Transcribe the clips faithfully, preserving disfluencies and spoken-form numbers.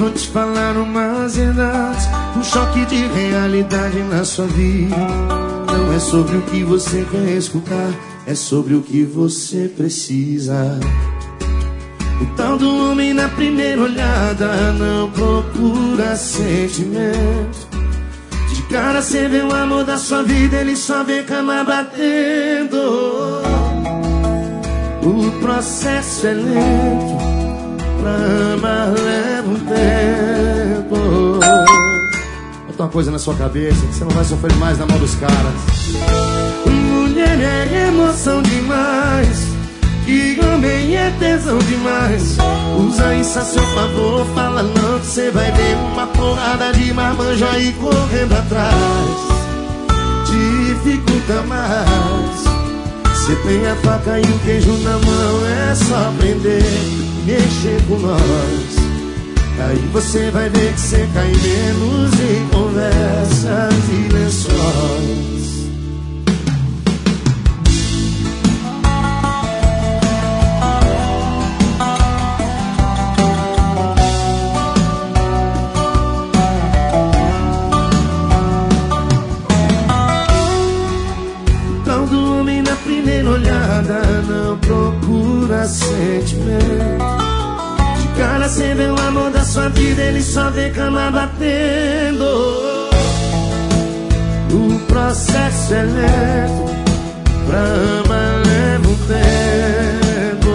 vou te falar umas verdades, um choque de realidade na sua vida. Não é sobre o que você quer escutar, é sobre o que você precisa. O tal do homem na primeira olhada não procura sentimento. De cara cê vê o amor da sua vida, ele só vê cama batendo. O processo é lento, pra amar leva um tempo. Bota uma coisa na sua cabeça que você não vai sofrer mais na mão dos caras. Mulher é emoção demais, que homem é tesão demais. Usa isso a seu favor, fala não que cê vai ver uma porrada de marmanjo aí correndo atrás. Dificulta mais. Cê tem a faca e o queijo na mão, é só prender, mexer com nós. Aí você vai ver que cê cai menos em conversas e lençóis. Olhada não procura sentimento. De cara cê vê o amor da sua vida, ele só vê cama batendo. O processo é lento, pra amar leva um tempo.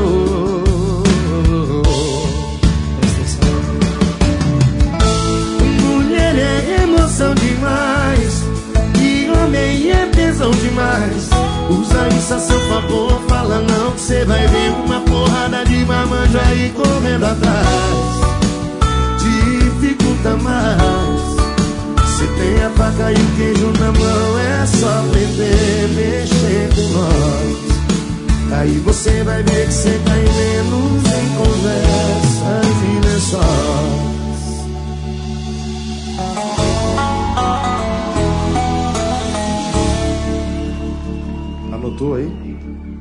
Mulher é emoção demais, e homem é tesão demais. Usa isso a seu favor, fala não que cê vai ver uma porrada de marmanjo aí correndo atrás. Dificulta mais. Cê tem a faca e o queijo na mão, é só prender, mexer com nós. Aí você vai ver que cê cai menos em conversas e lençóis. Anotou aí?